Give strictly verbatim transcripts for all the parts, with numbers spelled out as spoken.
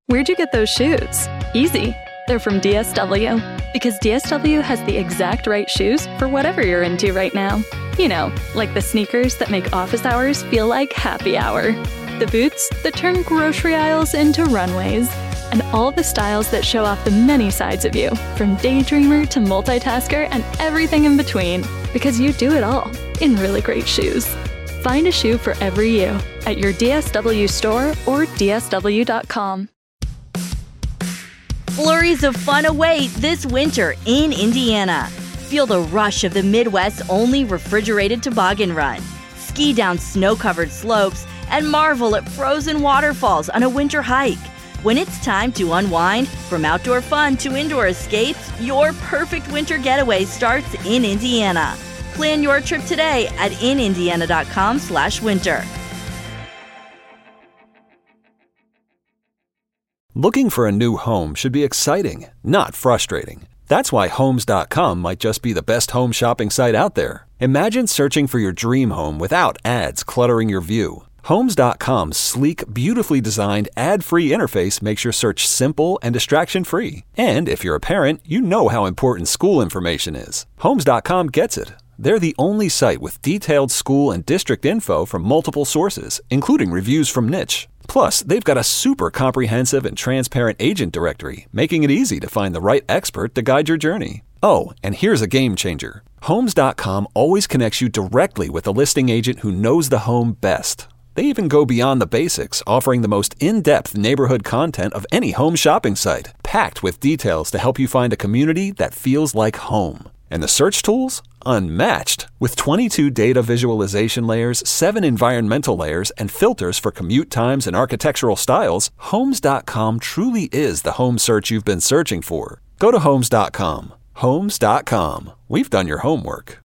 Where'd you get those shoes? Easy. They're from D S W. Because D S W has the exact right shoes for whatever you're into right now. You know, like the sneakers that make office hours feel like happy hour. The boots that turn grocery aisles into runways. And all the styles that show off the many sides of you, from daydreamer to multitasker and everything in between. Because you do it all in really great shoes. Find a shoe for every you at your D S W store or D S W dot com. Flurries of fun await this winter in Indiana. Feel the rush of the Midwest's only refrigerated toboggan run. Ski down snow-covered slopes and marvel at frozen waterfalls on a winter hike. When it's time to unwind, from outdoor fun to indoor escapes, your perfect winter getaway starts in Indiana. Plan your trip today at in indiana dot com slash winter. Looking for a new home should be exciting, not frustrating. That's why Homes dot com might just be the best home shopping site out there. Imagine searching for your dream home without ads cluttering your view. Homes dot com's sleek, beautifully designed, ad-free interface makes your search simple and distraction-free. And if you're a parent, you know how important school information is. Homes dot com gets it. They're the only site with detailed school and district info from multiple sources, including reviews from Niche. Plus, they've got a super comprehensive and transparent agent directory, making it easy to find the right expert to guide your journey. Oh, and here's a game changer. Homes dot com always connects you directly with a listing agent who knows the home best. They even go beyond the basics, offering the most in-depth neighborhood content of any home shopping site, packed with details to help you find a community that feels like home. And the search tools? Unmatched. With twenty-two data visualization layers, seven environmental layers, and filters for commute times and architectural styles, Homes dot com truly is the home search you've been searching for. Go to Homes dot com. Homes dot com. We've done your homework.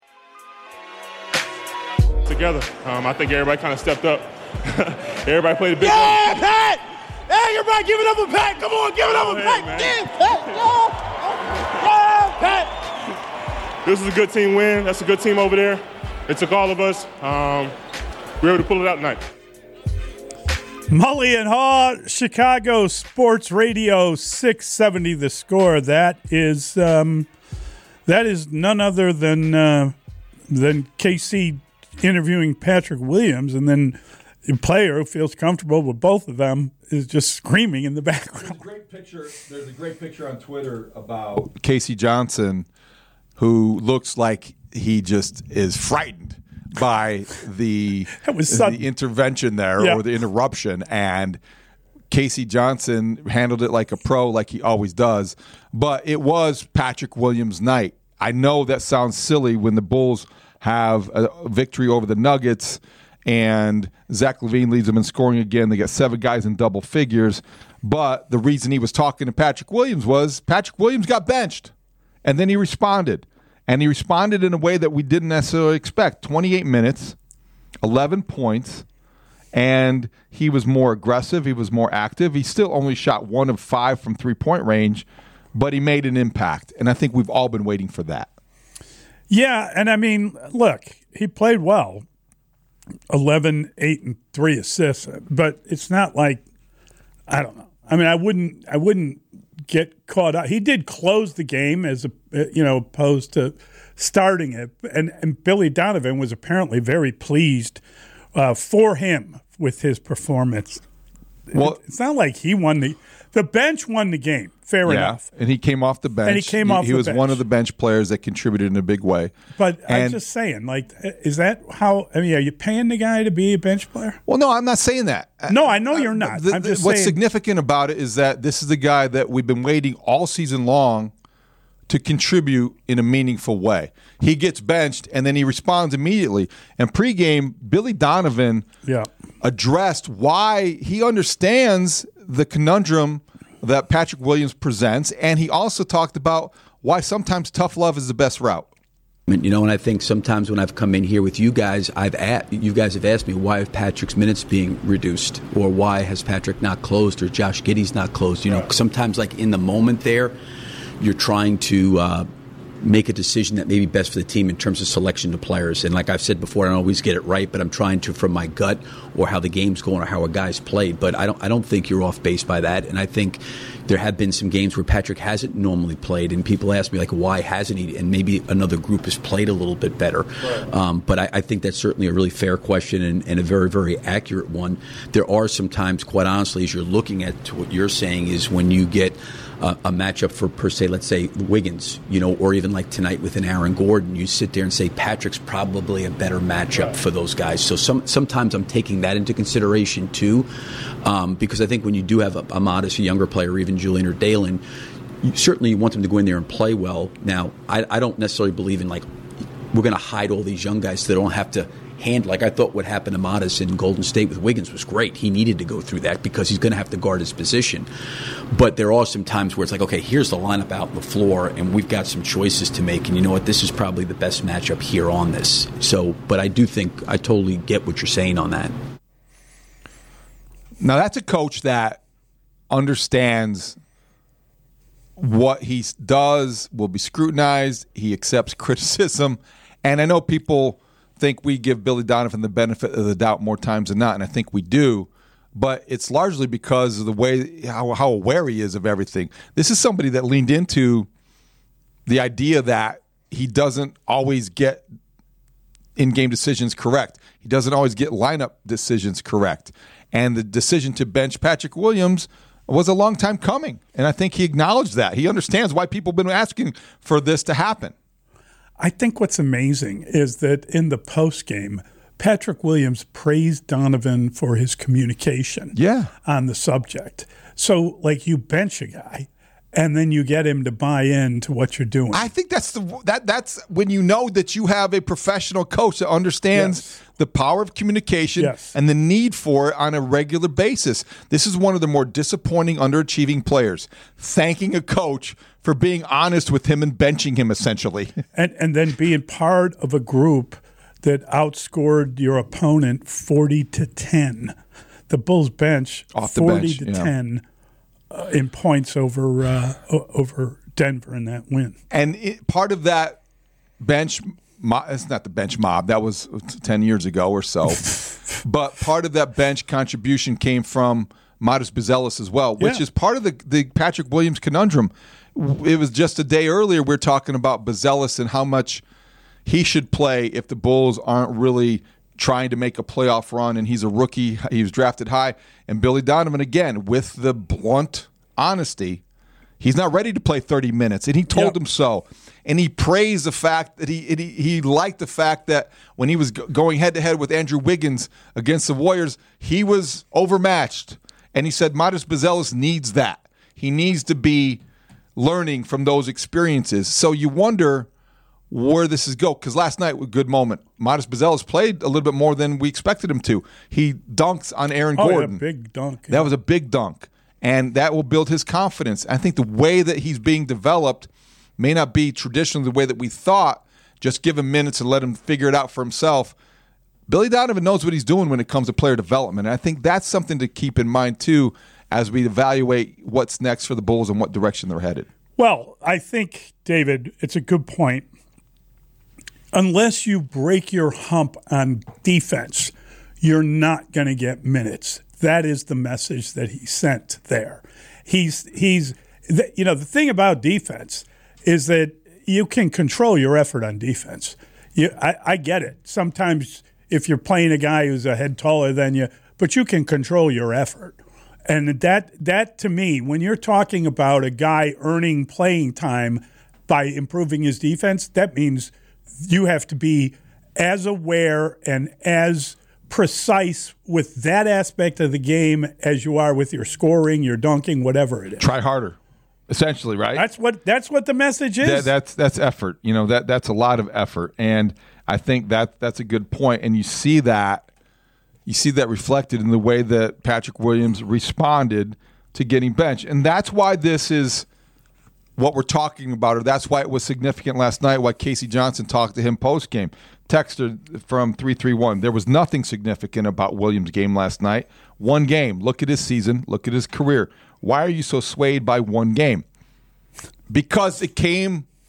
Together. Um, I think everybody kind of stepped up. Everybody played a big yeah, game. Pat! Hey, everybody give it up for Pat. Come on, give it up for Pat. Man. Yeah, Pat. Yeah. Yeah, Pat. This is a good team win. That's a good team over there. It took all of us. Um, we were able to pull it out tonight. Mully and Haw, Chicago Sports Radio six seventy The Score. That is um, that is none other than uh, than K C interviewing Patrick Williams, and then the player who feels comfortable with both of them is just screaming in the background. There's a great picture. There's a great picture on Twitter about Casey Johnson, who looks like he just is frightened by the, the intervention there yeah. or the interruption. And Casey Johnson handled it like a pro, like he always does. But it was Patrick Williams' night. I know that sounds silly when the Bulls have a victory over the Nuggets and Zach LaVine leads them in scoring again. They got seven guys in double figures. But the reason he was talking to Patrick Williams was Patrick Williams got benched. And then he responded. And he responded in a way that we didn't necessarily expect. twenty-eight minutes, eleven points, and he was more aggressive. He was more active. He still only shot one of five from three-point range, but he made an impact. And I think we've all been waiting for that. Yeah, and I mean, look, he played well. eleven, eight, and three assists. But it's not like, I don't know. I mean, I wouldn't I wouldn't get caught up. He did close the game as a, you know, opposed to starting it. And, and Billy Donovan was apparently very pleased uh, for him with his performance. Well, it, it's not like he won the the bench won the game. Fair yeah, enough. And he came off the bench. And he came he, off he the was bench. one of the bench players that contributed in a big way. But and, I'm just saying, like, is that how, I mean, are you paying the guy to be a bench player? Well, no, I'm not saying that. No, I know you're not. The, I'm just what's saying. significant about it is that this is the guy that we've been waiting all season long to contribute in a meaningful way. He gets benched, and then he responds immediately. And pregame, Billy Donovan yeah. addressed why he understands the conundrum that Patrick Williams presents, and he also talked about why sometimes tough love is the best route. You know, and I think sometimes when I've come in here with you guys, I've at, you guys have asked me, why have Patrick's minutes being reduced? Or why has Patrick not closed? Or Josh Giddey's not closed? You know, sometimes like in the moment there, you're trying to uh, make a decision that may be best for the team in terms of selection of players. And like I've said before, I don't always get it right, but I'm trying to from my gut or how the game's going or how a guy's played. But I don't I don't think you're off base by that. And I think there have been some games where Patrick hasn't normally played, and people ask me, like, why hasn't he? And maybe another group has played a little bit better. Right. Um, but I, I think that's certainly a really fair question and, and a very, very accurate one. There are some times, quite honestly, as you're looking at what you're saying, is when you get Uh, a matchup for, per se, let's say Wiggins, you know, or even like tonight with an Aaron Gordon, you sit there and say Patrick's probably a better matchup right. for those guys. So some, sometimes I'm taking that into consideration too, um, because I think when you do have a, a modest, a younger player, or even Julian or Dalen, you, certainly you want them to go in there and play well. Now, I, I don't necessarily believe in like we're going to hide all these young guys so they don't have to hand, like I thought what happened to Modest in Golden State with Wiggins was great. He needed to go through that because he's going to have to guard his position. But there are some times where it's like, okay, here's the lineup out on the floor, and we've got some choices to make. And you know what? This is probably the best matchup here on this. So, but I do think I totally get what you're saying on that. Now, that's a coach that understands what he does will be scrutinized. He accepts criticism. And I know people think we give Billy Donovan the benefit of the doubt more times than not, and I think we do, but it's largely because of the way how, how aware he is of everything. This is somebody that leaned into the idea that he doesn't always get in-game decisions correct. He doesn't always get lineup decisions correct. And the decision to bench Patrick Williams was a long time coming, and I think he acknowledged that. He understands why people have been asking for this to happen. I think what's amazing is that in the postgame, Patrick Williams praised Donovan for his communication yeah. on the subject. So, like, you bench a guy, and then you get him to buy in to what you're doing. I think that's the that that's when you know that you have a professional coach that understands yes. the power of communication yes. and the need for it on a regular basis. This is one of the more disappointing, underachieving players, thanking a coach for being honest with him and benching him, essentially. And and then being part of a group that outscored your opponent forty to ten. The Bulls bench off the forty bench, to yeah. ten uh, in points over uh, over Denver in that win. And it, part of that bench, mo- it's not the bench mob, that was ten years ago or so, but part of that bench contribution came from Modest Buzelis as well, which yeah. is part of the, the Patrick Williams conundrum. It was just a day earlier we were talking about Buzelis and how much he should play if the Bulls aren't really trying to make a playoff run, and he's a rookie. He was drafted high. And Billy Donovan, again, with the blunt honesty, he's not ready to play thirty minutes, and he told yep. him so. And he praised the fact that he, he he liked the fact that when he was going head-to-head with Andrew Wiggins against the Warriors, he was overmatched. And he said Modest Buzelis needs that. He needs to be learning from those experiences. So you wonder where this is go, because last night was a good moment. Modest Buzelis played a little bit more than we expected him to. He dunks on Aaron oh, Gordon. Yeah, big dunk. Yeah. That was a big dunk, and that will build his confidence. I think the way that he's being developed may not be traditionally the way that we thought. Just give him minutes and let him figure it out for himself. Billy Donovan knows what he's doing when it comes to player development, and I think that's something to keep in mind too as we evaluate what's next for the Bulls and what direction they're headed. Well, I think, David, it's a good point. Unless you break your hump on defense, you're not going to get minutes. That is the message that he sent there. He's he's you know, the thing about defense is that you can control your effort on defense. You, I, I get it. Sometimes if you're playing a guy who's a head taller than you, but you can control your effort. And that that to me, when you're talking about a guy earning playing time by improving his defense, that means you have to be as aware and as precise with that aspect of the game as you are with your scoring, your dunking, whatever it is. Try harder, essentially, right? That's what that's what the message is. That, that's that's effort. You know, that that's a lot of effort, and I think that that's a good point. And you see that you see that reflected in the way that Patrick Williams responded to getting benched, and that's why this is what we're talking about, or that's why it was significant last night, why Casey Johnson talked to him post-game. Texted from three three one, there was nothing significant about Williams' game last night. One game. Look at his season. Look at his career. Why are you so swayed by one game? Because it came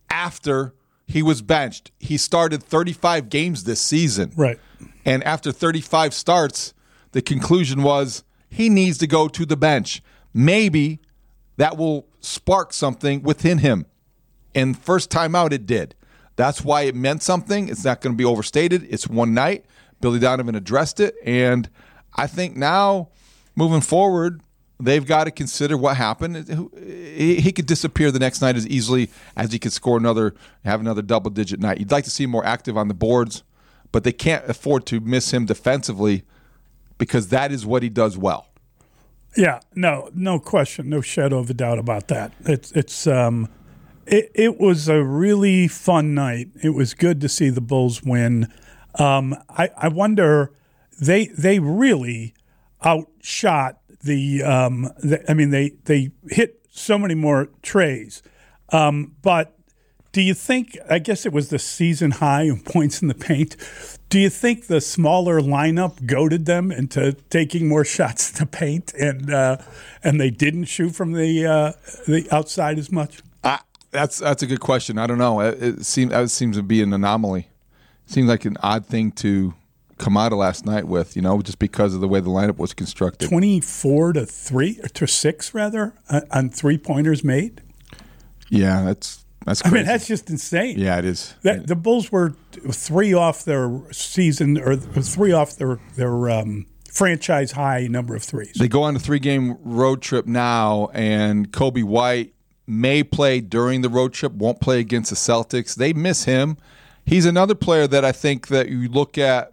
after he was benched. He started thirty-five games this season. Right. And after thirty-five starts, the conclusion was he needs to go to the bench. Maybe that will spark something within him. And first time out, it did. That's why it meant something. It's not going to be overstated. It's one night. Billy Donovan addressed it. And I think now, moving forward, they've got to consider what happened. He could disappear the next night as easily as he could score another, have another double-digit night. You'd like to see him more active on the boards, but they can't afford to miss him defensively because that is what he does well. Yeah, no, no question, no shadow of a doubt about that. It's it's um, it it was a really fun night. It was good to see the Bulls win. Um, I I wonder they they really outshot the. Um, the I mean they they hit so many more trays, um, but. Do you think, I guess it was the season high in points in the paint, do you think the smaller lineup goaded them into taking more shots in the paint and uh, and they didn't shoot from the uh, the outside as much? Uh, that's that's a good question. I don't know. It, it, seems, it seems to be an anomaly. It seems like an odd thing to come out of last night with, you know, just because of the way the lineup was constructed. twenty-four to three, or to six rather, on three-pointers made? Yeah, that's... That's I mean, that's just insane. Yeah, it is. That, the Bulls were three off their season, or three off their their um, franchise high number of threes. They go on a three-game road trip now, and Kobe White may play during the road trip, won't play against the Celtics. They miss him. He's another player that I think that you look at,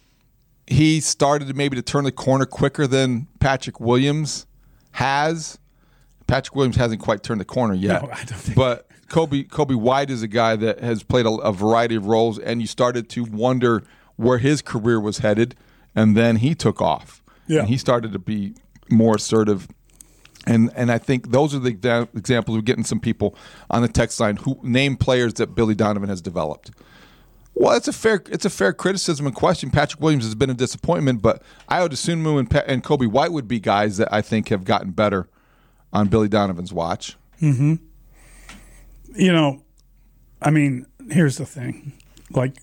he started to maybe to turn the corner quicker than Patrick Williams has. Patrick Williams hasn't quite turned the corner yet. No, I don't think. But Kobe Kobe White is a guy that has played a, a variety of roles, and you started to wonder where his career was headed, and then he took off. Yeah. And he started to be more assertive. And and I think those are the examples of getting some people on the text line who name players that Billy Donovan has developed. Well, it's a fair it's a fair criticism and question. Patrick Williams has been a disappointment, but Ayo Dosunmu and, Pe- and Kobe White would be guys that I think have gotten better on Billy Donovan's watch. Mm-hmm. You know, I mean, here's the thing. Like,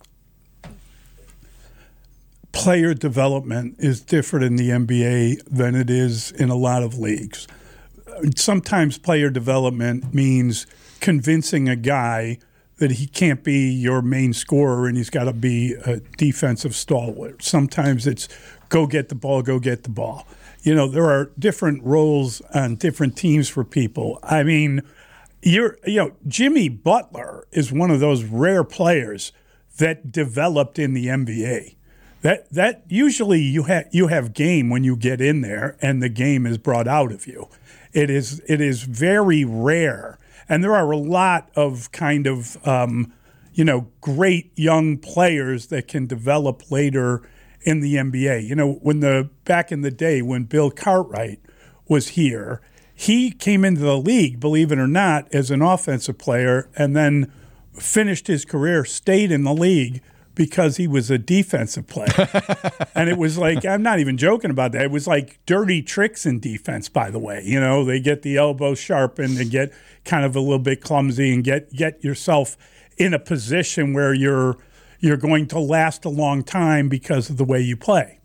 player development is different in the N B A than it is in a lot of leagues. Sometimes player development means convincing a guy that he can't be your main scorer and he's got to be a defensive stalwart. Sometimes it's go get the ball, go get the ball. You know, there are different roles on different teams for people. I mean, you're, you know, Jimmy Butler is one of those rare players that developed in the N B A. That that usually you have you have game when you get in there and the game is brought out of you. It is it is very rare, and there are a lot of kind of um, you know great young players that can develop later in the N B A. You know, when the back in the day when Bill Cartwright was here, he came into the league, believe it or not, as an offensive player, and then finished his career, stayed in the league because he was a defensive player. And it was like, I'm not even joking about that. It was like dirty tricks in defense, by the way. You know, they get the elbow sharpened and get kind of a little bit clumsy and get get yourself in a position where you're you're going to last a long time because of the way you play.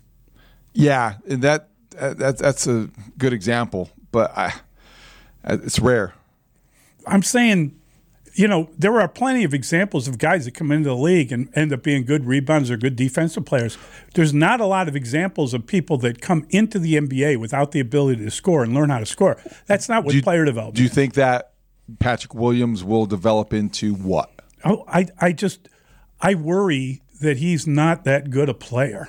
Yeah, and that, that that's a good example, but I, it's rare. I'm saying, you know, there are plenty of examples of guys that come into the league and end up being good rebounders or good defensive players. There's not a lot of examples of people that come into the N B A without the ability to score and learn how to score. That's not what you, player development. Do you think that Patrick Williams will develop into what? Oh, I, I just, I worry that he's not that good a player.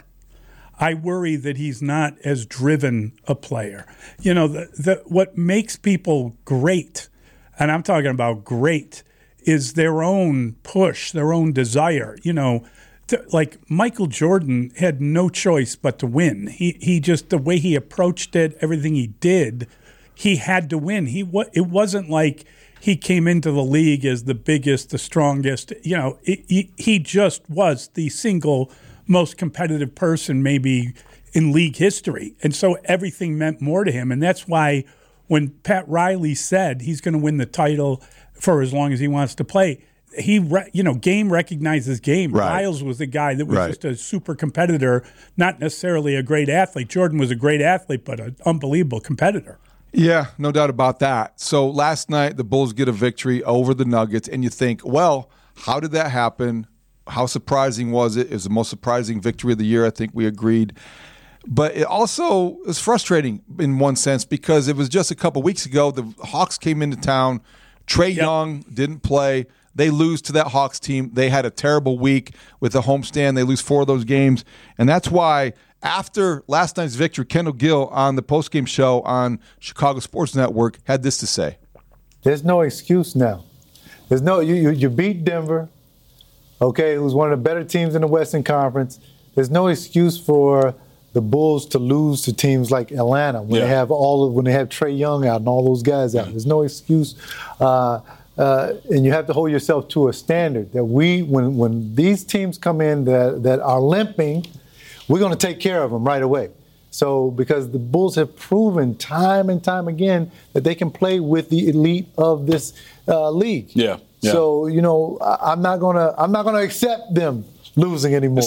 I worry that he's not as driven a player. You know, the, the what makes people great, and I'm talking about great, is their own push, their own desire. You know, to, like Michael Jordan had no choice but to win. He he just, the way he approached it, everything he did, he had to win. He It wasn't like he came into the league as the biggest, the strongest. You know, it, he, he just was the single most competitive person maybe in league history. And so everything meant more to him. And that's why when Pat Riley said he's going to win the title for as long as he wants to play, he, re, you know, game recognizes game. Right. Riles was a guy that was Right. just a super competitor, not necessarily a great athlete. Jordan was a great athlete, but an unbelievable competitor. Yeah, no doubt about that. So last night, the Bulls get a victory over the Nuggets, and you think, well, how did that happen? How surprising was it? It was the most surprising victory of the year. I think we agreed. But it also was frustrating in one sense because it was just a couple weeks ago. The Hawks came into town. Trae Yep. Young didn't play. They lose to that Hawks team. They had a terrible week with the homestand. They lose four of those games. And that's why after last night's victory, Kendall Gill on the postgame show on Chicago Sports Network had this to say. There's no excuse now. There's no you, you, you beat Denver, okay, who's one of the better teams in the Western Conference. There's no excuse for the Bulls to lose to teams like Atlanta when Yeah. they have all of, when they have Trae Young out and all those guys out. There's no excuse, uh, uh, and you have to hold yourself to a standard that we, when when these teams come in that that are limping, we're going to take care of them right away. So because the Bulls have proven time and time again that they can play with the elite of this uh, league. Yeah. yeah. So you know, I, I'm not gonna I'm not gonna accept them losing anymore.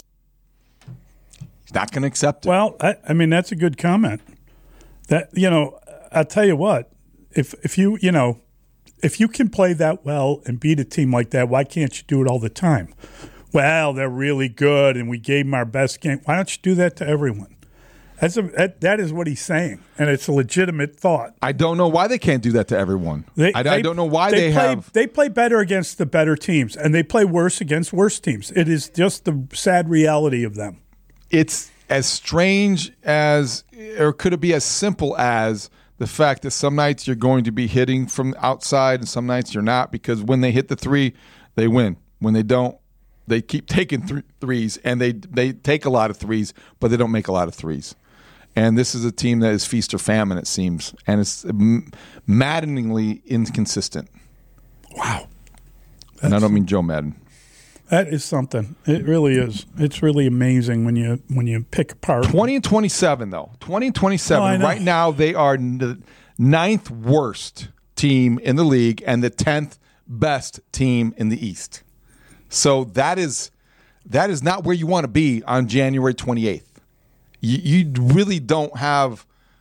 He's not going to accept it. Well, I, I mean, that's a good comment. That, you know, I'll tell you what, if if you, you know, if you can play that well and beat a team like that, why can't you do it all the time? Well, they're really good and we gave them our best game. Why don't you do that to everyone? That's a, that, that is what he's saying, and it's a legitimate thought. I don't know why they can't do that to everyone. They, I, they, I don't know why they, they play, have. They play better against the better teams, and they play worse against worse teams. It is just the sad reality of them. It's as strange as, or could it be as simple as the fact that some nights you're going to be hitting from outside and some nights you're not, because when they hit the three, they win. When they don't, they keep taking th- threes, and they, they take a lot of threes, but they don't make a lot of threes. And this is a team that is feast or famine, it seems, and it's maddeningly inconsistent. Wow. That's, and I don't mean Joe Madden. That is something. It really is. It's really amazing when you when you pick apart. twenty and twenty-seven, though. twenty and twenty-seven. Oh, right now, they are the ninth worst team in the league and the tenth best team in the East. So that is that is not where you want to be on January twenty-eighth. You, you really don't have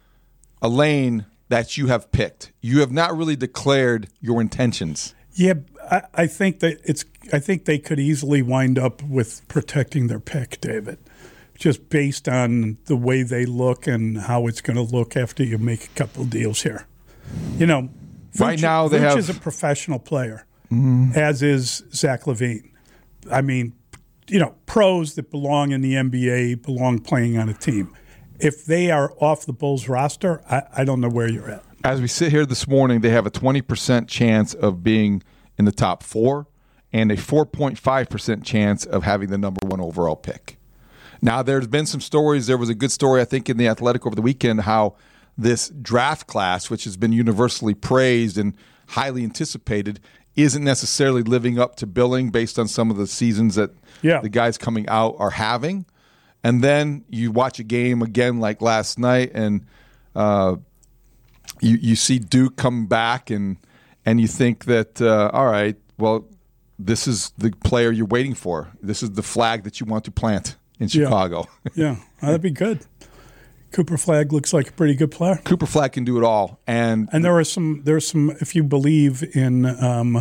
a lane that you have picked. You have not really declared your intentions. Yeah, I, I think that it's. I think they could easily wind up with protecting their pick, David, just based on the way they look and how it's going to look after you make a couple of deals here. You know, right Vooch, now they Vooch have is a professional player, mm-hmm. as is Zach LaVine. I mean, you know, pros that belong in the N B A belong playing on a team. If they are off the Bulls roster, I, I don't know where you're at. As we sit here this morning, they have a twenty percent chance of being in the top four and a four point five percent chance of having the number one overall pick. Now, there's been some stories. There was a good story, I think, in The Athletic over the weekend, how this draft class, which has been universally praised and highly anticipated, isn't necessarily living up to billing based on some of the seasons that yeah. the guys coming out are having. And then you watch a game again like last night, and uh, you you see Duke come back, and and you think that, uh, all right, well, this is the player you're waiting for. This is the flag that you want to plant in Chicago. Yeah, yeah. That'd be good. Cooper Flagg looks like a pretty good player. Cooper Flagg can do it all, and and there are some. There's some. If you believe in, um,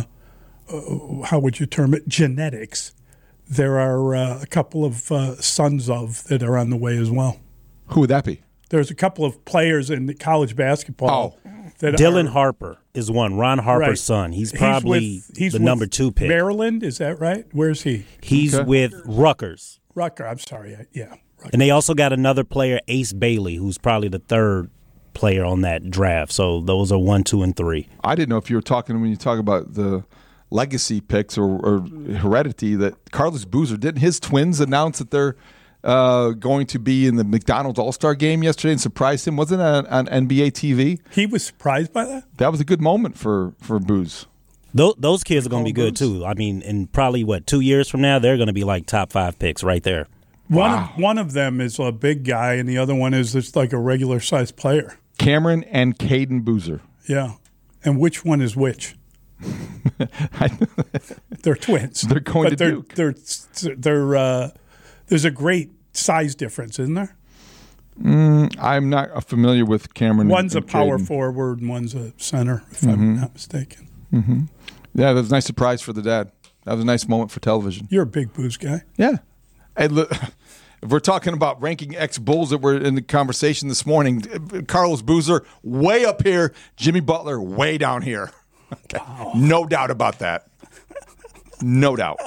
uh, how would you term it, genetics, there are uh, a couple of uh, sons of that are on the way as well. Who would that be? There's a couple of players in college basketball. Oh. That Dylan are, Harper is one. Ron Harper's right. son. He's probably he's with, he's the with number two pick. Maryland, is that right? Where's he? He's okay. with Rutgers. Rutgers. I'm sorry. Yeah. Rutgers. And they also got another player, Ace Bailey, who's probably the third player on that draft. So those are one, two, and three. I didn't know if you were talking when you talk about the legacy picks or, or heredity that Carlos Boozer, didn't his twins announce that they're uh, going to be in the McDonald's All-Star game yesterday and surprised him? Wasn't it on, on N B A T V? He was surprised by that? That was a good moment for, for Booze. Those, those kids are going to be good, too. I mean, in probably, what, two years from now, they're going to be like top five picks right there. One Wow. of, one of them is a big guy, and the other one is just like a regular-sized player. Cameron and Caden Boozer. Yeah. And which one is which? They're twins. They're going but to they're, Duke. They're, they're, they're, uh, there's a great size difference, isn't there? Mm, I'm not familiar with Cameron. One's and, a power and forward and one's a center, if mm-hmm. I'm not mistaken. Mm-hmm. Yeah, that was a nice surprise for the dad. That was a nice moment for television. You're a big Booze guy. Yeah. Hey, look, if we're talking about ranking ex-Bulls that were in the conversation this morning, Carlos Boozer way up here, Jimmy Butler way down here. Okay. Wow. No doubt about that. No doubt.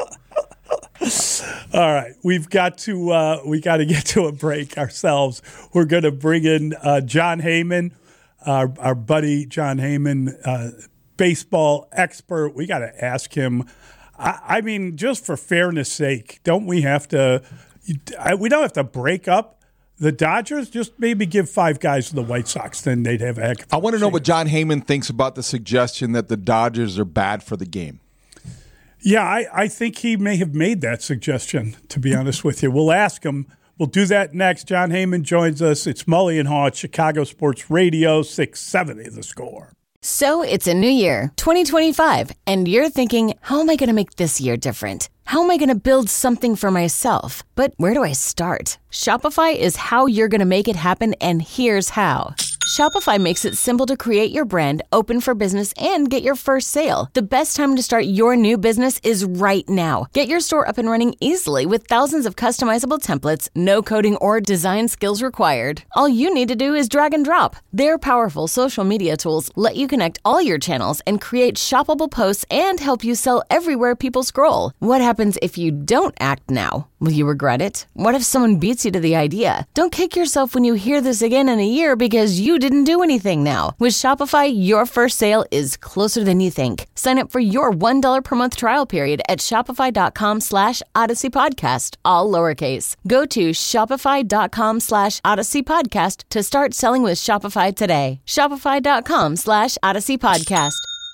All right, we've got to uh, we got to get to a break ourselves. We're going to bring in uh, Jon Heyman, our our buddy Jon Heyman, uh, baseball expert. We got to ask him. I, I mean, just for fairness' sake, don't we have to? I, we don't have to break up the Dodgers. Just maybe give five guys to the White Sox, then they'd have a heck of a I want to know what Jon Heyman thinks about the suggestion that the Dodgers are bad for the game. Yeah, I, I think he may have made that suggestion, to be honest with you. We'll ask him. We'll do that next. Jon Heyman joins us. It's Mully and Haw at Chicago Sports Radio, six seventy The Score. So it's a new year, twenty twenty-five, and you're thinking, how am I going to make this year different? How am I going to build something for myself? But where do I start? Shopify is how you're going to make it happen, and here's how. Shopify makes it simple to create your brand, open for business, and get your first sale. The best time to start your new business is right now. Get your store up and running easily with thousands of customizable templates, no coding or design skills required. All you need to do is drag and drop. Their powerful social media tools let you connect all your channels and create shoppable posts and help you sell everywhere people scroll. What happens if you don't act now? Will you regret it? What if someone beats you to the idea? Don't kick yourself when you hear this again in a year because you didn't do anything now. With Shopify, your first sale is closer than you think. Sign up for your one dollar per month trial period at shopify.com slash Odyssey Podcast, all lowercase. Go to shopify.com slash Odyssey Podcast to start selling with Shopify today. Shopify.com slash Odyssey Podcast.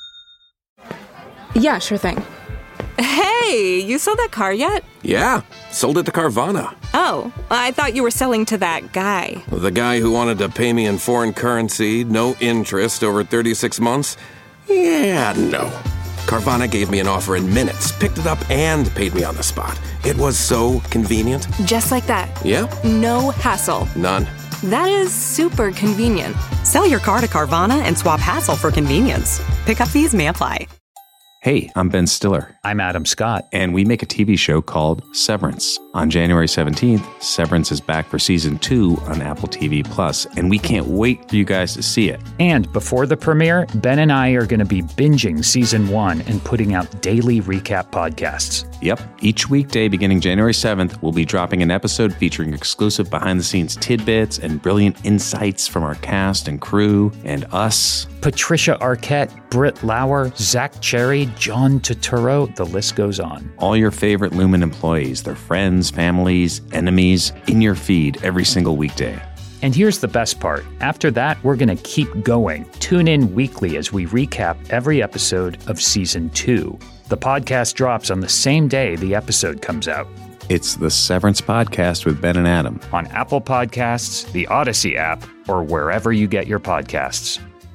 Yeah, sure thing. Hey, you sold that car yet? Yeah, sold it to Carvana. Oh, I thought you were selling to that guy. The guy who wanted to pay me in foreign currency, no interest, over thirty-six months? Yeah, no. Carvana gave me an offer in minutes, picked it up, and paid me on the spot. It was so convenient. Just like that. Yeah? No hassle. None. That is super convenient. Sell your car to Carvana and swap hassle for convenience. Pickup fees may apply. Hey, I'm Ben Stiller. I'm Adam Scott. And we make a T V show called Severance. On January seventeenth, Severance is back for season two on Apple T V Plus, and we can't wait for you guys to see it. And before the premiere, Ben and I are going to be binging season one and putting out daily recap podcasts. Yep. Each weekday beginning January seventh, we'll be dropping an episode featuring exclusive behind-the-scenes tidbits and brilliant insights from our cast and crew and us. Patricia Arquette, Britt Lauer, Zach Cherry, John Turturro, the list goes on. All your favorite Lumen employees, their friends, families, enemies, in your feed every single weekday. And here's the best part. After that, we're going to keep going. Tune in weekly as we recap every episode of season two. The podcast drops on the same day the episode comes out. It's the Severance Podcast with Ben and Adam. On Apple Podcasts, the Odyssey app, or wherever you get your podcasts.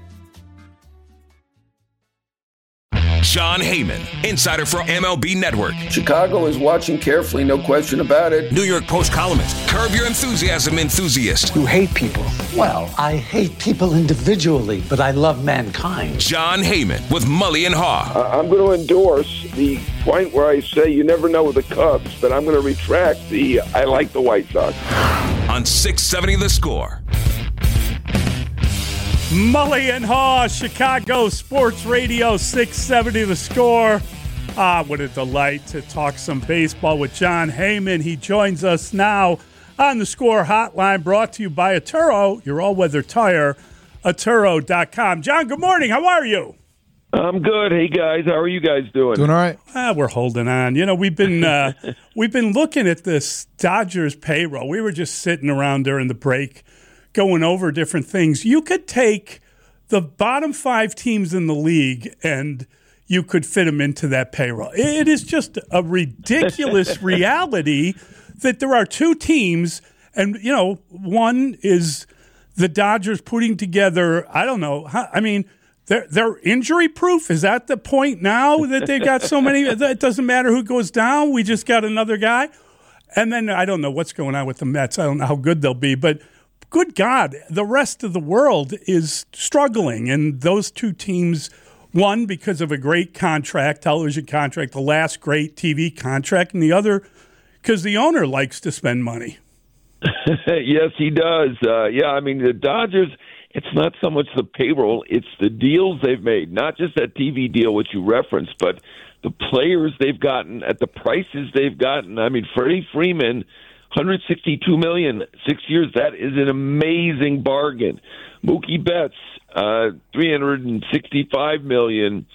Jon Heyman, insider for M L B Network. Chicago is watching carefully, no question about it. New York Post columnist, Curb Your Enthusiasm enthusiast. You hate people. Well, I hate people individually, but I love mankind. Jon Heyman with Mully and Haw. Uh, I'm going to endorse the point where I say you never know with the Cubs, but I'm going to retract the I like the White Sox. On six seventy The Score. Mully and Haw, Chicago Sports Radio, six seventy The Score. Ah, what a delight to talk some baseball with Jon Heyman. He joins us now on the Score Hotline, brought to you by Atturo, your all-weather tire, Atturo dot com. John, good morning. How are you? I'm good. Hey, guys. How are you guys doing? Doing all right. Ah, we're holding on. You know, we've been uh, we've been looking at this Dodgers payroll. We were just sitting around during the break going over different things. You could take the bottom five teams in the league and you could fit them into that payroll. It is just a ridiculous reality that there are two teams, and, you know, one is the Dodgers putting together, I don't know, I mean, They're, they're injury proof. Is that the point now that they've got so many? It doesn't matter who goes down. We just got another guy. And then I don't know what's going on with the Mets. I don't know how good they'll be. But good God, the rest of the world is struggling. And those two teams, one because of a great contract, television contract, the last great T V contract, and the other because the owner likes to spend money. Yes, he does. Uh, yeah, I mean, the Dodgers, it's not so much the payroll, it's the deals they've made, not just that T V deal which you referenced, but the players they've gotten at the prices they've gotten. I mean, Freddie Freeman, one hundred sixty-two million dollars, six years, that is an amazing bargain. Mookie Betts, uh, three hundred sixty-five million dollars.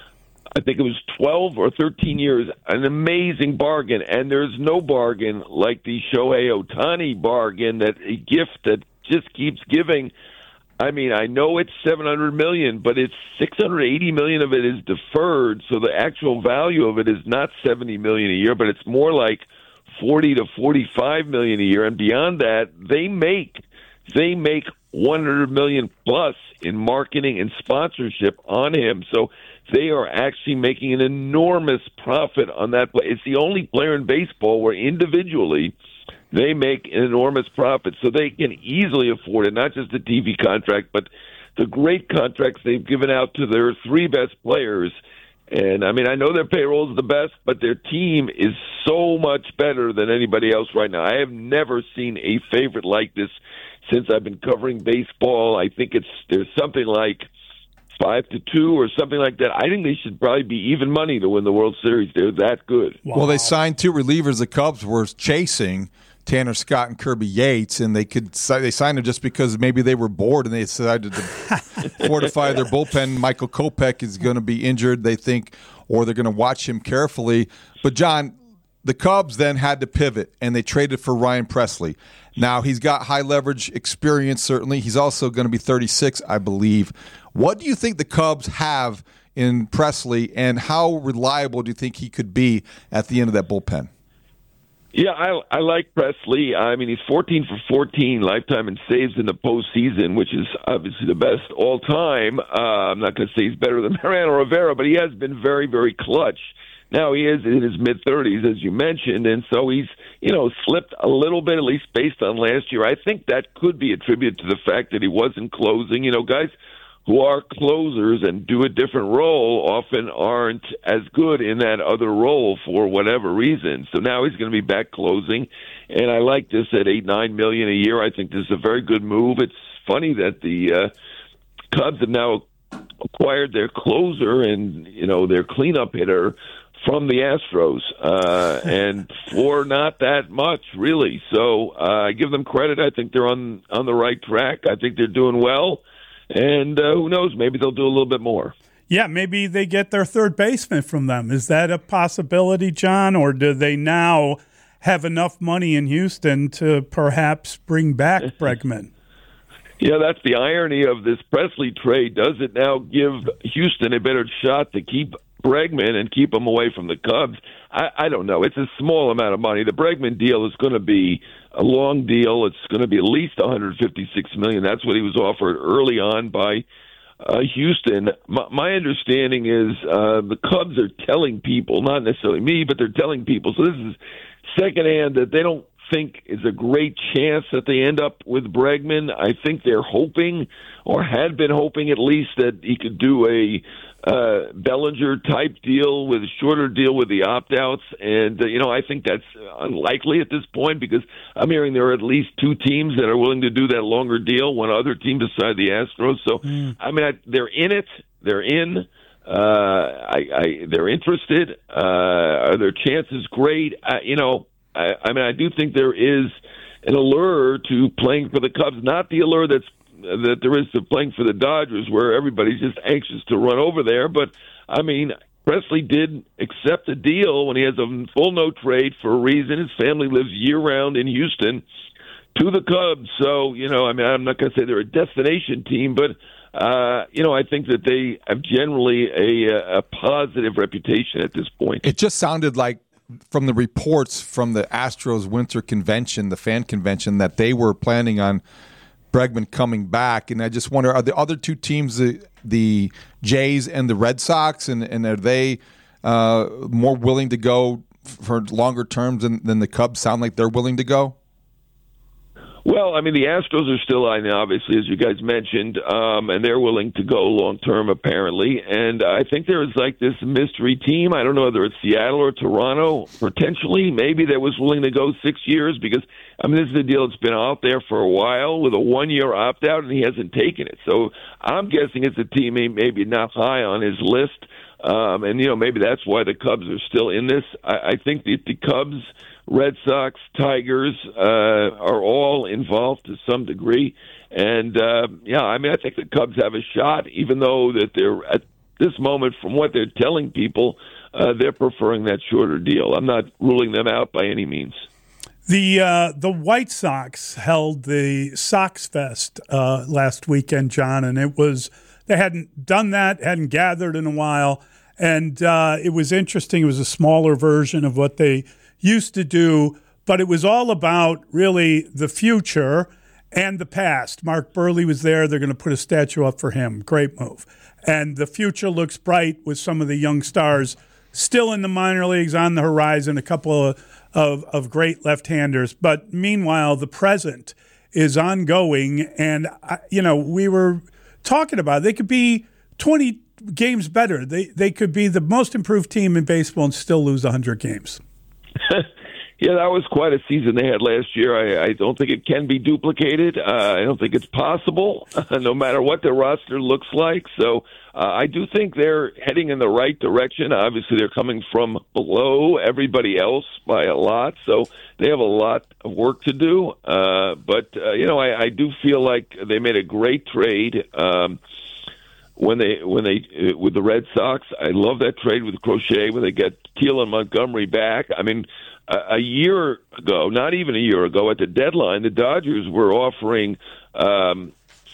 I think it was twelve or thirteen years, an amazing bargain. And there's no bargain like the Shohei Ohtani bargain, that a gift that just keeps giving. I mean, I know it's seven hundred million dollars, but it's six hundred eighty million dollars of it is deferred, so the actual value of it is not seventy million dollars a year, but it's more like forty to forty-five million dollars a year. And beyond that, they make they make one hundred million dollars plus in marketing and sponsorship on him. So they are actually making an enormous profit on that play. It's the only player in baseball where individually they make an enormous profit. So they can easily afford it, not just the T V contract, but the great contracts they've given out to their three best players. And, I mean, I know their payroll is the best, but their team is so much better than anybody else right now. I have never seen a favorite like this since I've been covering baseball. I think it's there's something like five to two or something like that. I think they should probably be even money to win the World Series. They're that good. Wow. Well, they signed two relievers the Cubs were chasing, Tanner Scott and Kirby Yates, and they could they signed them just because maybe they were bored and they decided to fortify their bullpen. Michael Kopech is going to be injured, they think, or they're going to watch him carefully. But, John, the Cubs then had to pivot, and they traded for Ryan Pressly. Now, he's got high leverage experience, certainly. He's also going to be thirty-six, I believe. What do you think the Cubs have in Pressly, and how reliable do you think he could be at the end of that bullpen? Yeah, I, I like Pressly. I mean, he's fourteen for fourteen lifetime in saves in the postseason, which is obviously the best all time. Uh, I'm not going to say he's better than Mariano Rivera, but he has been very, very clutch. Now he is in his mid-thirties, as you mentioned, and so he's, you know, slipped a little bit, at least based on last year. I think that could be attributed to the fact that he wasn't closing. You know, guys who are closers and do a different role often aren't as good in that other role for whatever reason. So now he's going to be back closing, and I like this at eight, nine million a year. I think this is a very good move. It's funny that the uh, Cubs have now acquired their closer and, you know, their cleanup hitter from the Astros, uh, and for not that much, really. So uh, I give them credit. I think they're on on the right track. I think they're doing well. And uh, who knows, maybe they'll do a little bit more. Yeah, maybe they get their third baseman from them. Is that a possibility, John? Or do they now have enough money in Houston to perhaps bring back Bregman? Yeah, that's the irony of this Pressly trade. Does it now give Houston a better shot to keep Bregman and keep him away from the Cubs? I, I don't know. It's a small amount of money. The Bregman deal is going to be a long deal. It's going to be at least one hundred fifty-six million dollars. That's what he was offered early on by uh, Houston. My, my understanding is uh, the Cubs are telling people, not necessarily me, but they're telling people, so this is secondhand, that they don't think is a great chance that they end up with Bregman. I think they're hoping, or had been hoping at least, that he could do a uh, Bellinger-type deal with a shorter deal with the opt-outs. And, uh, you know, I think that's unlikely at this point, because I'm hearing there are at least two teams that are willing to do that longer deal, one other team beside the Astros. So, mm. I mean, I, they're in it. They're in. Uh, I, I, they're interested. Uh, are their chances great? I, you know, I, I mean, I do think there is an allure to playing for the Cubs, not the allure that's that there is to playing for the Dodgers, where everybody's just anxious to run over there. But, I mean, Pressly did accept a deal when he has a full no trade for a reason. His family lives year-round in Houston to the Cubs. So, you know, I mean, I'm not going to say they're a destination team, but, uh, you know, I think that they have generally a, a positive reputation at this point. It just sounded like, from the reports from the Astros winter convention, the fan convention, that they were planning on Bregman coming back. And I just wonder, are the other two teams the Jays and the Red Sox, and, and are they uh, more willing to go for longer terms than, than the Cubs sound like they're willing to go? Well, I mean, the Astros are still on, obviously, as you guys mentioned, um, and they're willing to go long-term, apparently. And I think there is, like, this mystery team. I don't know whether it's Seattle or Toronto, potentially. Maybe that was willing to go six years because, I mean, this is a deal that's been out there for a while with a one-year opt-out, and he hasn't taken it. So I'm guessing it's a team maybe not high on his list. Um, and, you know, maybe that's why the Cubs are still in this. I, I think that the Cubs, Red Sox, Tigers uh, are all involved to some degree. And, uh, yeah, I mean, I think the Cubs have a shot, even though that they're at this moment, from what they're telling people, uh, they're preferring that shorter deal. I'm not ruling them out by any means. The uh, the White Sox held the Sox Fest uh, last weekend, John, and it was they hadn't done that, hadn't gathered in a while, and uh, it was interesting. It was a smaller version of what they used to do, but it was all about really the future and the past. Mark Burley was there. They're going to put a statue up for him. Great move. And the future looks bright with some of the young stars still in the minor leagues on the horizon, a couple of Of, of great left-handers. But meanwhile, the present is ongoing. And, I, you know, we were talking about it. They could be twenty games better. They they could be the most improved team in baseball and still lose one hundred games. Yeah, that was quite a season they had last year. I, I don't think it can be duplicated. Uh, I don't think it's possible, no matter what their roster looks like. So uh, I do think they're heading in the right direction. Obviously, they're coming from below everybody else by a lot, so they have a lot of work to do. Uh, but, uh, you know, I, I do feel like they made a great trade. Um, When they when they uh, with the Red Sox, I love that trade with Crochet when they get Teal and Montgomery back. I mean, a, a year ago, not even a year ago, at the deadline, the Dodgers were offering, um,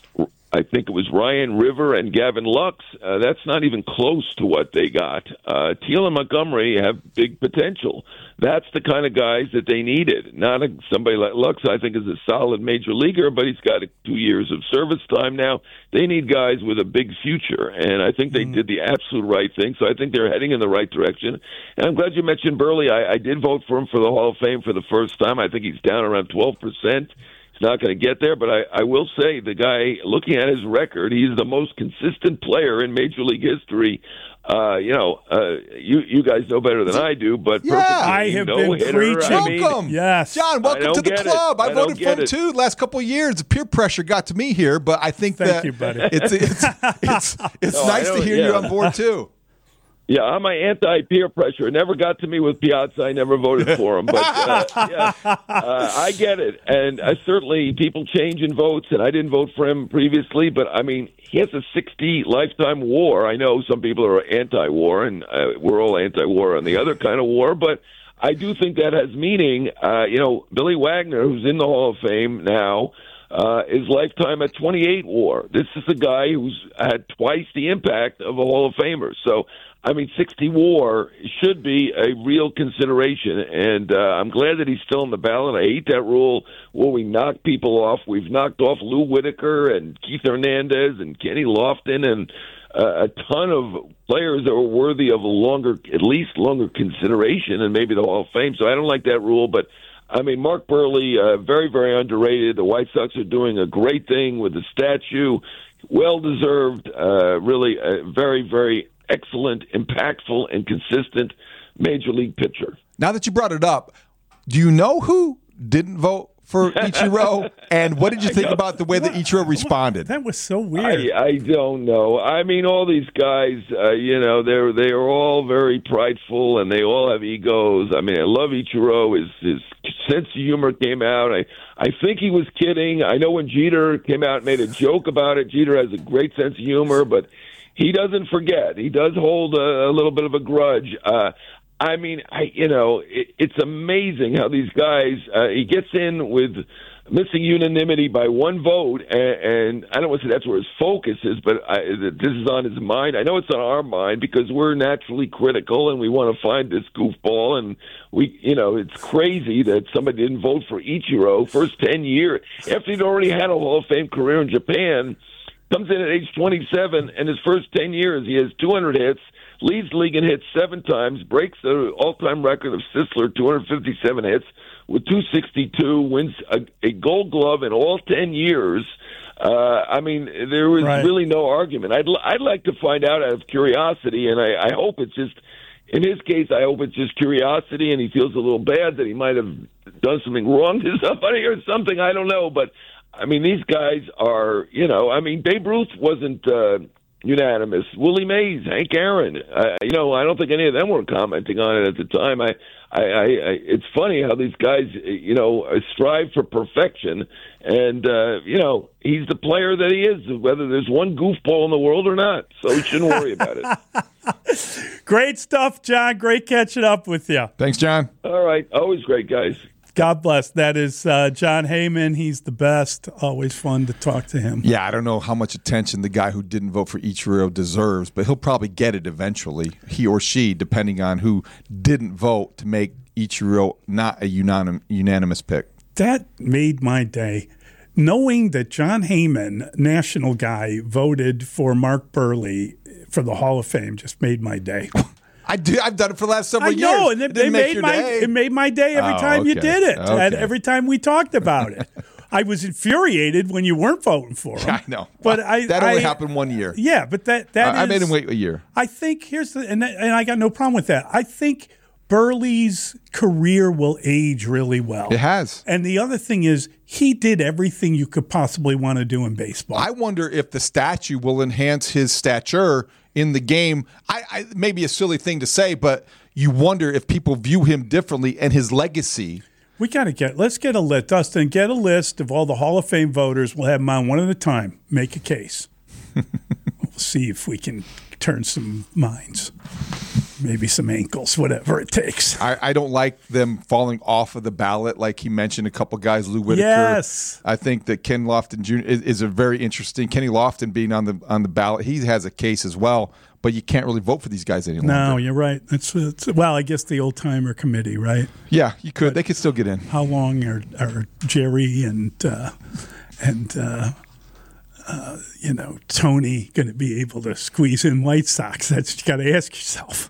I think it was Ryan River and Gavin Lux. Uh, that's not even close to what they got. Uh, Teal and Montgomery have big potential. That's the kind of guys that they needed. Not a, somebody like Lux, I think, is a solid major leaguer, but he's got two years of service time now. They need guys with a big future, and I think they mm. did the absolute right thing, so I think they're heading in the right direction. And I'm glad you mentioned Burley. I, I did vote for him for the Hall of Fame for the first time. I think he's down around twelve percent. He's not going to get there, but I, I will say the guy, looking at his record, he's the most consistent player in Major League history. Uh, you know, uh, you you guys know better than I do, but yeah, I have no been hitter, preaching. I mean, welcome, yes, John. Welcome to the club. It. I, I voted for him it. too. The last couple of years, the peer pressure got to me here, but I think Thank that you, buddy. it's it's it's, it's no, nice to hear yeah. you on board too. Yeah, I'm an anti-peer pressure. It never got to me with Piazza. I never voted for him. But, uh, yeah, uh, I get it. And uh, certainly people change in votes, and I didn't vote for him previously. But, I mean, he has a sixty lifetime war. I know some people are anti-war, and uh, we're all anti-war on the other kind of war. But I do think that has meaning. Uh, you know, Billy Wagner, who's in the Hall of Fame now, Uh, his lifetime at twenty-eight war. This is a guy who's had twice the impact of a Hall of Famer. So, I mean, sixty war should be a real consideration, and uh, I'm glad that he's still in the ballot. I hate that rule where we knock people off. We've knocked off Lou Whitaker and Keith Hernandez and Kenny Lofton and uh, a ton of players that were worthy of a longer, at least longer consideration and maybe the Hall of Fame. So I don't like that rule, but I mean, Mark Burley, uh, very, very underrated. The White Sox are doing a great thing with the statue. Well-deserved, uh, really a very, very excellent, impactful, and consistent Major League pitcher. Now that you brought it up, do you know who didn't vote for Ichiro? And what did you think about the way that Ichiro responded? That was so weird. I, I don't know. I mean, all these guys, uh, you know, they're they are all very prideful and they all have egos. I mean, I love Ichiro. His his sense of humor came out. I I think he was kidding. I know when Jeter came out and made a joke about it. Jeter has a great sense of humor, but he doesn't forget. He does hold a, a little bit of a grudge. Uh, I mean, I, you know, it, it's amazing how these guys, uh, he gets in with missing unanimity by one vote, and, and I don't want to say that's where his focus is, but I, this is on his mind. I know it's on our mind because we're naturally critical and we want to find this goofball, and we, you know, it's crazy that somebody didn't vote for Ichiro first ten years after he'd already had a Hall of Fame career in Japan. comes in at age twenty-seven, and his first ten years, he has two hundred hits, leads the league in hits seven times, breaks the all-time record of Sisler, two hundred fifty-seven hits, with two sixty-two, wins a, a Gold Glove in all ten years. Uh, I mean, there was right. really no argument. I'd I'd like to find out out of curiosity, and I, I hope it's just, in his case, I hope it's just curiosity, and he feels a little bad that he might have done something wrong to somebody or something. I don't know, but I mean, these guys are, you know, I mean, Babe Ruth wasn't uh, unanimous. Willie Mays, Hank Aaron, uh, you know, I don't think any of them were commenting on it at the time. I, I, I, I it's funny how these guys, you know, strive for perfection, and uh, you know, he's the player that he is, whether there's one goofball in the world or not. So you shouldn't worry about it. Great stuff, John. Great catching up with you. Thanks, John. All right, always great, guys. God bless. That is uh, John Heyman. He's the best. Always fun to talk to him. Yeah, I don't know how much attention the guy who didn't vote for Ichiro deserves, but he'll probably get it eventually, he or she, depending on who didn't vote to make Ichiro not a unanim- unanimous pick. That made my day. Knowing that John Heyman, national guy, voted for Mark Burley for the Hall of Fame just made my day. I do. I've done it for the last several I years. I know, and it, it it made my day. it made my day every oh, time okay. you did it, okay. and every time we talked about it. I was infuriated when you weren't voting for him. Yeah, I know, but I that only I, happened one year. Yeah, but that that I, is, I made him wait a year. I think here's the and and I got no problem with that. I think Burley's career will age really well. It has. And the other thing is, he did everything you could possibly want to do in baseball. I wonder if the statue will enhance his stature in the game. I, I maybe a silly thing to say, but you wonder if people view him differently and his legacy. We got to get, let's get a list, Dustin, get a list of all the Hall of Fame voters. We'll have them on one at a time. Make a case. We'll see if we can turn some minds. Maybe some ankles, whatever it takes. I, I don't like them falling off of the ballot, like he mentioned a couple guys, Lou Whitaker. Yes. I think that Ken Lofton Junior is, is a very interesting. Kenny Lofton being on the on the ballot, he has a case as well, but you can't really vote for these guys any longer. No, you're right. That's, that's well, I guess the old timer committee, right? Yeah, you could. But they could still get in. How long are, are Jerry and uh, and uh, uh, you know Tony going to be able to squeeze in White Sox? That's what you got to ask yourself.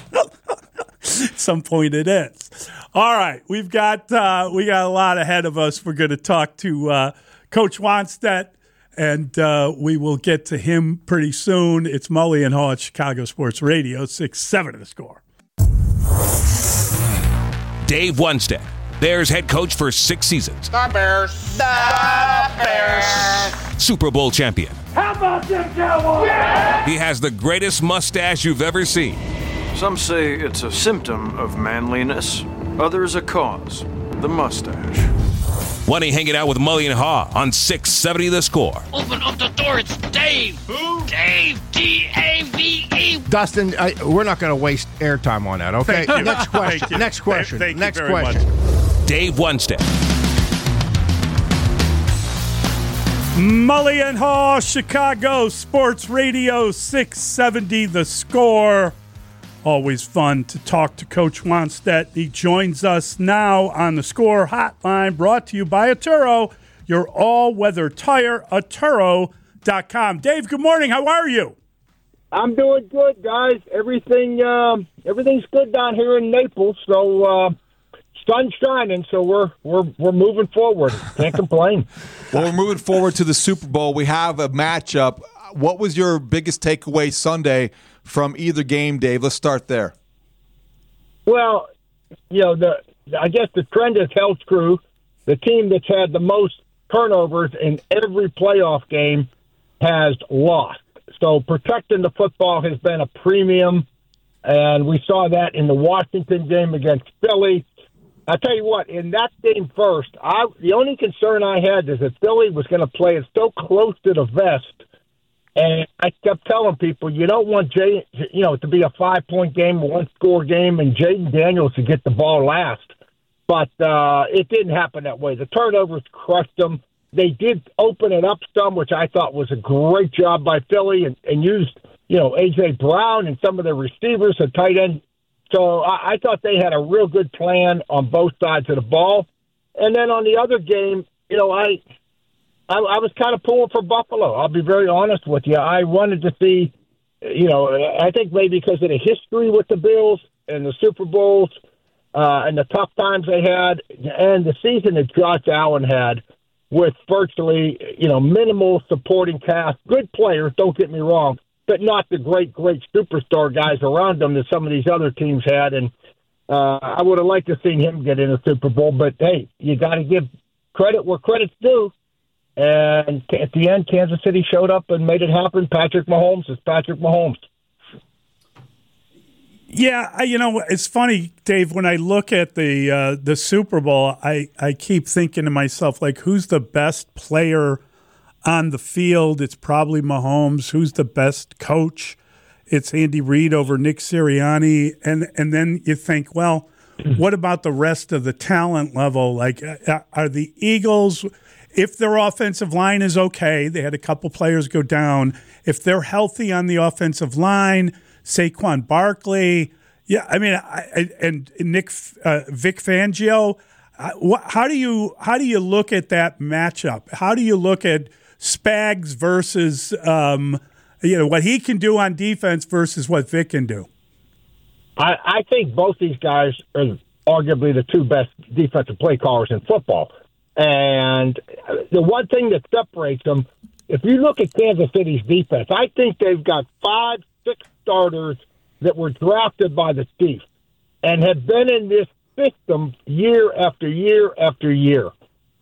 At some point it is. All right, we've got uh, we got a lot ahead of us. We're going to talk to uh, Coach Wannstedt, and uh, we will get to him pretty soon. It's Mully and Haw at Chicago Sports Radio, six seven of the Score. Dave Wannstedt, Bears head coach for six seasons. The Bears. The Bears. Super Bowl champion. How about them Cowboys? Yeah! He has the greatest mustache you've ever seen. Some say it's a symptom of manliness, others a cause, the mustache. When he hanging out with Mully and Haw on six seventy The Score. Open up the door, it's Dave. Who? Dave, D A V E. Dustin, I, we're not going to waste airtime on that, okay? Thank you. Next question. Thank you. Next question. Thank you Next very question. much. Dave Wannstedt. Mully and Haw, Chicago Sports Radio, six seventy The Score. Always fun to talk to Coach Wannstedt. He joins us now on the Score Hotline, brought to you by Atturo, your all-weather tire, Atturo dot com. Dave, good morning. How are you? I'm doing good, guys. Everything, um, everything's good down here in Naples. So, uh, sun's shining. So we're we're we're moving forward. Can't complain. Well, we're moving forward to the Super Bowl. We have a matchup. What was your biggest takeaway Sunday from either game, Dave? Let's start there. Well, you know, the I guess the trend is Hell's Crew, the team that's had the most turnovers in every playoff game, has lost. So protecting the football has been a premium, and we saw that in the Washington game against Philly. I tell you what, in that game first, I the only concern I had is that Philly was going to play it so close to the vest. And I kept telling people, you don't want Jay, you know, to be a five-point game, a one-score game, and Jaden Daniels to get the ball last. But uh, it didn't happen that way. The turnovers crushed them. They did open it up some, which I thought was a great job by Philly, and, and used, you know, A J. Brown and some of the receivers, a tight end. So I, I thought they had a real good plan on both sides of the ball. And then on the other game, you know, I – I, I was kind of pulling for Buffalo. I'll be very honest with you. I wanted to see, you know, I think maybe because of the history with the Bills and the Super Bowls uh, and the tough times they had, and the season that Josh Allen had with virtually, you know, minimal supporting cast, good players, don't get me wrong, but not the great, great superstar guys around them that some of these other teams had. And uh, I would have liked to see him get in a Super Bowl, but hey, you got to give credit where credit's due. And at the end, Kansas City showed up and made it happen. Patrick Mahomes is Patrick Mahomes. Yeah, I, you know, it's funny, Dave, when I look at the uh, the Super Bowl, I, I keep thinking to myself, like, who's the best player on the field? It's probably Mahomes. Who's the best coach? It's Andy Reid over Nick Sirianni. And, and then you think, well, what about the rest of the talent level? Like, uh, are the Eagles, if their offensive line is okay, they had a couple players go down. If they're healthy on the offensive line, Saquon Barkley, yeah, I mean, I, and Nick uh, Vic Fangio. Uh, wh- how do you how do you look at that matchup? How do you look at Spags versus um, you know what he can do on defense versus what Vic can do? I, I think both these guys are arguably the two best defensive play callers in football. And the one thing that separates them, if you look at Kansas City's defense, I think they've got five, six starters that were drafted by the Chiefs and have been in this system year after year after year.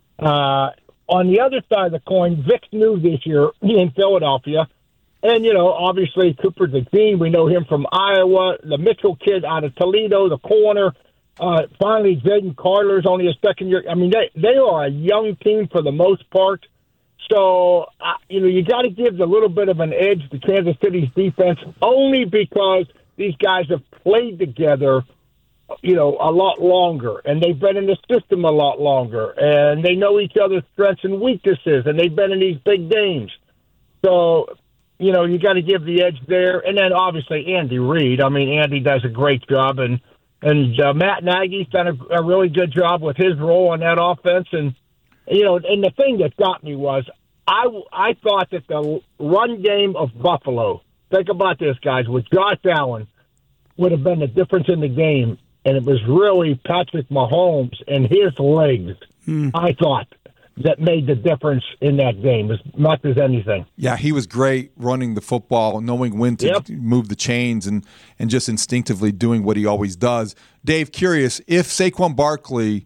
Uh, on the other side of the coin, Vic's new this year in Philadelphia. And, you know, obviously Cooper DeJean, we know him from Iowa, the Mitchell kid out of Toledo, the corner. Uh, finally, Jaden Carter's only a second year. I mean, they, they are a young team for the most part. So, uh, you know, you got to give a little bit of an edge to Kansas City's defense only because these guys have played together, you know, a lot longer, and they've been in the system a lot longer, and they know each other's strengths and weaknesses, and they've been in these big games. So, you know, you got to give the edge there. And then, obviously, Andy Reid. I mean, Andy does a great job, and, and uh, Matt Nagy's done a, a really good job with his role on that offense. And, you know, and the thing that got me was I, I thought that the run game of Buffalo, think about this, guys, with Josh Allen, would have been the difference in the game. And it was really Patrick Mahomes and his legs, mm. I thought, that made the difference in that game as much as anything. Yeah, he was great running the football, knowing when to yep. move the chains and, and just instinctively doing what he always does. Dave, curious, if Saquon Barkley,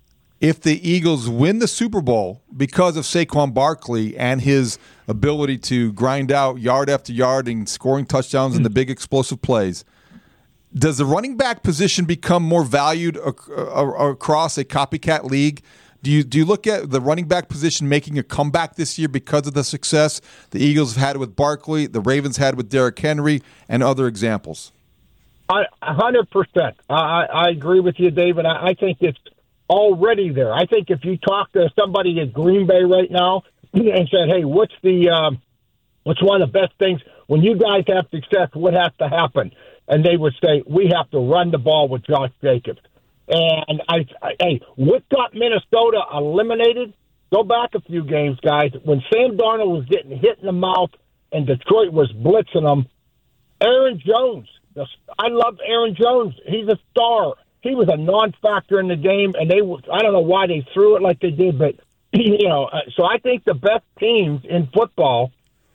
if the Eagles win the Super Bowl because of Saquon Barkley and his ability to grind out yard after yard and scoring touchdowns mm. in the big explosive plays, does the running back position become more valued ac- across a copycat league? Do you do you look at the running back position making a comeback this year because of the success the Eagles have had with Barkley, the Ravens had with Derrick Henry, and other examples? I, one hundred percent. I, I agree with you, David. I, I think it's already there. I think if you talk to somebody at Green Bay right now and said, hey, what's the um, what's one of the best things when you guys have success, what has to happen? And they would say, we have to run the ball with Josh Jacobs. And, I, I hey, what got Minnesota eliminated? Go back a few games, guys. When Sam Darnold was getting hit in the mouth and Detroit was blitzing them, Aaron Jones, I love Aaron Jones. He's a star. He was a non-factor in the game, and they I don't know why they threw it like they did, but, you know, so I think the best teams in football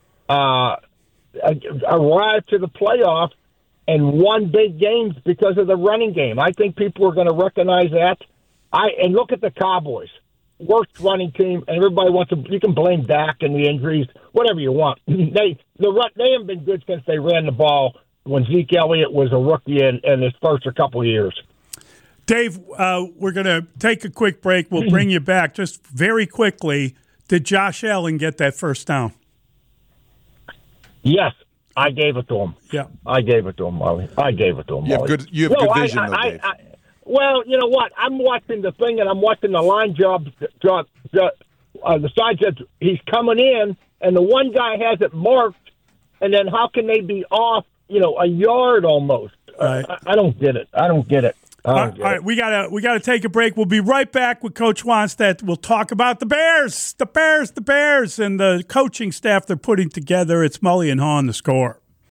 uh, arrive to the playoffs and won big games because of the running game. I think people are going to recognize that. I and look at the Cowboys, worst running team, and everybody wants to. You can blame Dak and the injuries, whatever you want. they the they haven't been good since they ran the ball when Zeke Elliott was a rookie in, in his first couple of years. Dave, uh, we're going to take a quick break. We'll bring you back just very quickly. Did Josh Allen get that first down? Yes. I gave it to him. Yeah, I gave it to him, Molly. I gave it to him. You have good. You have no, good vision, I, though, I, Dave. I, I, well, you know what? I'm watching the thing, and I'm watching the line job. job uh, the side says he's coming in, and the one guy has it marked, and then how can they be off? You know, a yard almost. Right. Uh, I, I don't get it. I don't get it. All right, all right, we gotta we gotta take a break. We'll be right back with Coach Wannstedt. We'll talk about the Bears, the Bears, the Bears, and the coaching staff they're putting together. It's Mully and Haw on The Score.